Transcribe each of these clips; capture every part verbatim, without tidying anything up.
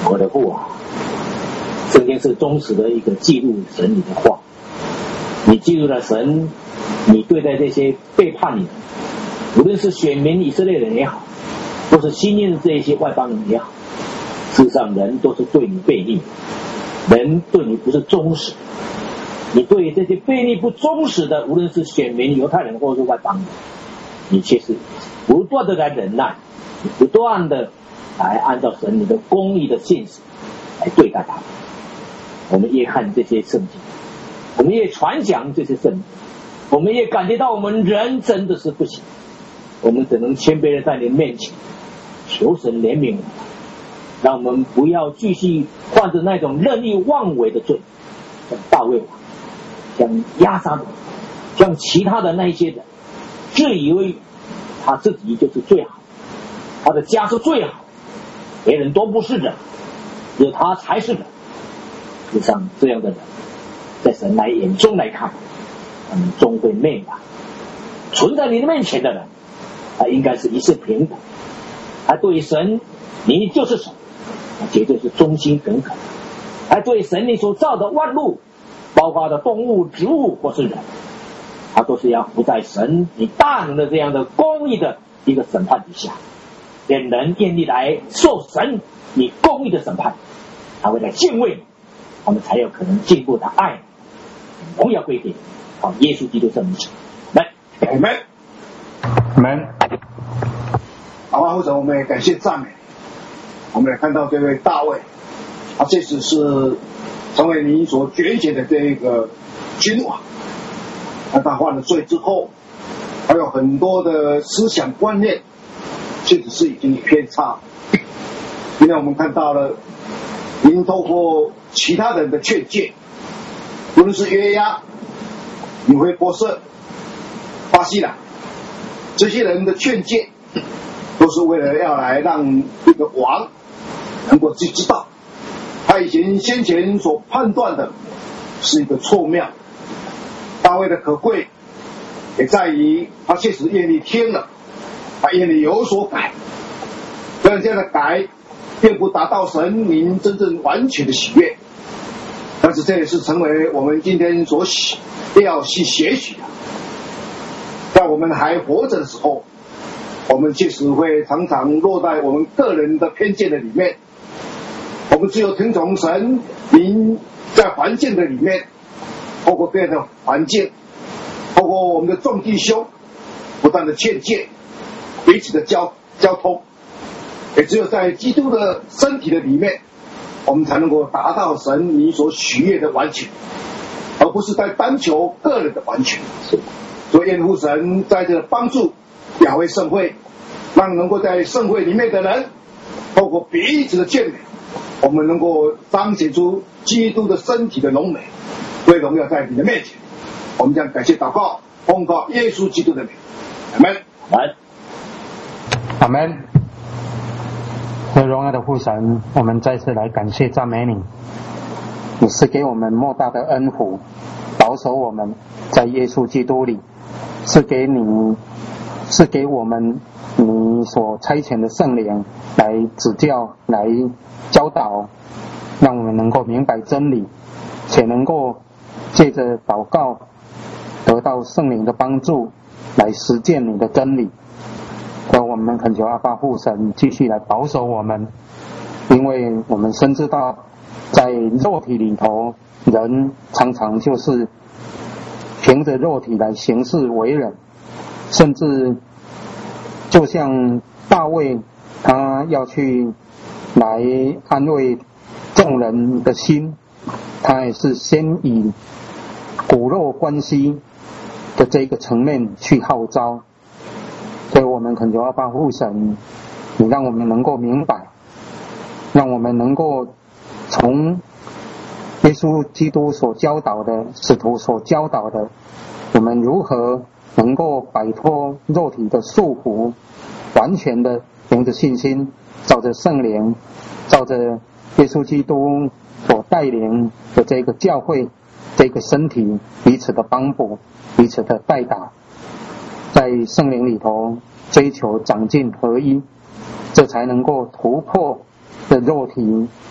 我的父啊，圣经是忠实的一个记录神你的话，你记录了神，你对待这些背叛你的，无论是选民以色列人也好，或是新印的这些外邦人也好，事实上人都是对你背逆，人对你不是忠实，你对这些背逆不忠实的，无论是选民犹太人或是外邦人，你却是不断的来忍耐，不断的来按照神你的公义的信实来对待他们。我们越看这些圣经，我们越传讲这些圣经，我们也感觉到我们人真的是不行，我们只能谦卑的在你面前求神怜悯我们，让我们不要继续患着那种任意妄为的罪，像大卫王，像亚撒王，像其他的那一些人，自以为他自己就是最好，他的家是最好，别人都不是人，只有他才是人。事实上这样的人在神来眼中来看，他们终会灭亡。存在你的面前的人，他应该是一视平等，他对神你就是神，他绝对是忠心耿耿，他对神你所造的万物，包括的动物植物或是人，他都是要服在神你大能的这样的公义的一个审判底下。连人愿意来受神你公义的审判，他会来敬畏你，我们才有可能进一步的爱荣耀归给好耶稣基督圣名。来， 我们我们好吧，或者我们也感谢赞美。我们来看到这位大卫，他这次是成为你所拣选的这个君王。那他犯了罪之后，还有很多的思想观念确实是已经偏差。今天我们看到了，您透过其他人的劝诫，无论是约押、米非波设、巴西拉这些人的劝诫，都是为了要来让这个王能够去知道，他以前先前所判断的是一个错谬。大卫的可贵也在于他确实愿意听了，他愿意有所改，虽然这样的改并不达到神明真正完全的喜悦，但是这也是成为我们今天所要去学习的。在我们还活着的时候，我们确实会常常落在我们个人的偏见的里面，我们只有听从神明在环境的里面，透过这样的环境，透过我们的众弟兄不断的劝诫，彼此的交交通，也只有在基督的身体的里面，我们才能够达到神你所喜悦的完全，而不是在单求个人的完全。所以愿父神在这帮助雅威圣会，让能够在圣会里面的人透过彼此的劝勉，我们能够彰显出基督的身体的荣美，为荣耀在你的面前。我们将感谢祷告奉告耶稣基督的名，阿们。 来， 阿们。荣耀的父神，我们再次来感谢赞美你，你是给我们莫大的恩福，保守我们在耶稣基督里，是给你是给我们你所差遣的圣灵来指教，来教导，让我们能够明白真理，且能够借着祷告得到圣灵的帮助，来实践你的真理。而我们恳求阿爸父神继续来保守我们，因为我们深知道在肉体里头，人常常就是凭着肉体来行事为人，甚至就像大卫他要去来安慰众人的心，他也是先以骨肉关系的这个层面去号召。所以我们恳求阿爸父神，你让我们能够明白，让我们能够从耶稣基督所教导的，使徒所教导的，我们如何能够摆脱肉体的束缚，完全的凭着信心，照着圣灵，照着耶稣基督所带领的这个教会，这个身体彼此的帮补，彼此的代打，在圣灵里头追求长进合一，这才能够突破这肉体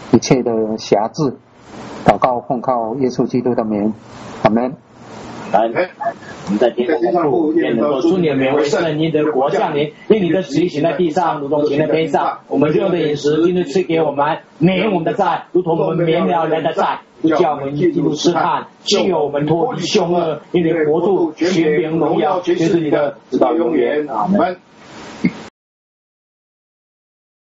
一切的辖制。祷告奉靠耶稣基督的名，阿们。 来，我们在天上父，愿能够尊你的名为圣，你的国降临，愿你的旨意行在地上，如同行在天上。我们日用的饮食，今日赐给我们，免我们的债，如同我们免了人的债，不叫我们进入试探，救我们脱离凶恶。因为国度、权柄、荣耀，全是你的，直到永远。阿们。